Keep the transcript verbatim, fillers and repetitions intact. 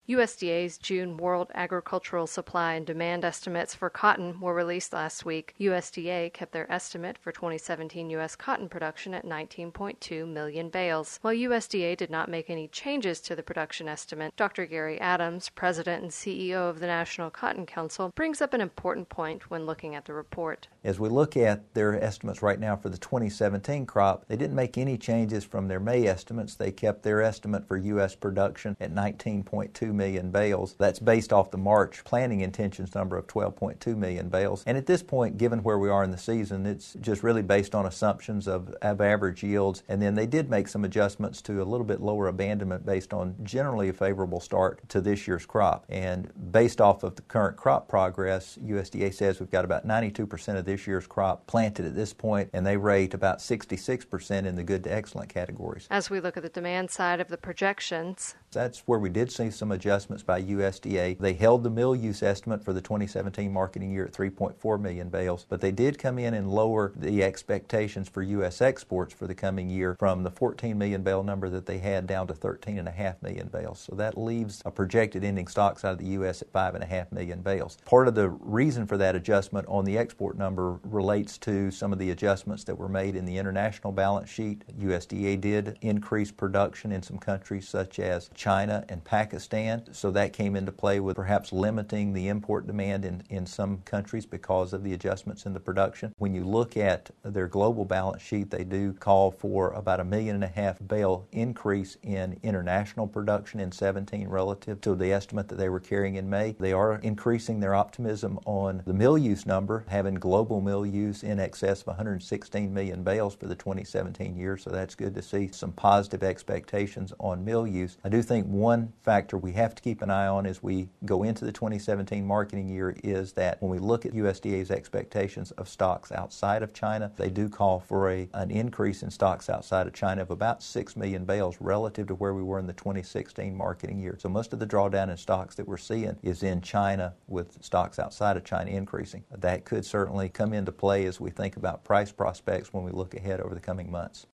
U S D A's June World Agricultural Supply and Demand estimates for cotton were released last week. U S D A kept their estimate for twenty seventeen U S cotton production at nineteen point two million bales. While U S D A did not make any changes to the production estimate, Doctor Gary Adams, president and C E O of the National Cotton Council, brings up an important point when looking at the report. As we look at their estimates right now for the twenty seventeen crop, they didn't make any changes from their May estimates. They kept their estimate for U S production at nineteen point two million bales. That's based off the March planting intentions number of twelve point two million bales. And at this point, given where we are in the season, it's just really based on assumptions of, of average yields. And then they did make some adjustments to a little bit lower abandonment based on generally a favorable start to this year's crop. And based off of the current crop progress, U S D A says we've got about ninety-two percent of this year's crop planted at this point, and they rate about sixty-six percent in the good to excellent categories. As we look at the demand side of the projections, that's where we did see some adjustments by U S D A. They held the mill use estimate for the twenty seventeen marketing year at three point four million bales, but they did come in and lower the expectations for U S exports for the coming year from the fourteen million bale number that they had down to thirteen point five million bales. So that leaves a projected ending stocks out of the U S at five point five million bales. Part of the reason for that adjustment on the export number relates to some of the adjustments that were made in the international balance sheet. U S D A did increase production in some countries such as China and Pakistan, so that came into play with perhaps limiting the import demand in, in some countries because of the adjustments in the production. When you look at their global balance sheet, they do call for about a million and a half bale increase in international production in seventeen relative to the estimate that they were carrying in May. They are increasing their optimism on the mill use number, having global mill use in excess of one hundred sixteen million bales for the twenty seventeen year, so that's good to see some positive expectations on mill use. I do think one factor we have to keep an eye on as we go into the twenty seventeen marketing year is that when we look at U S D A's expectations of stocks outside of China, they do call for a, an increase in stocks outside of China of about six million bales relative to where we were in the twenty sixteen marketing year. So most of the drawdown in stocks that we're seeing is in China, with stocks outside of China increasing. That could certainly come into play as we think about price prospects when we look ahead over the coming months.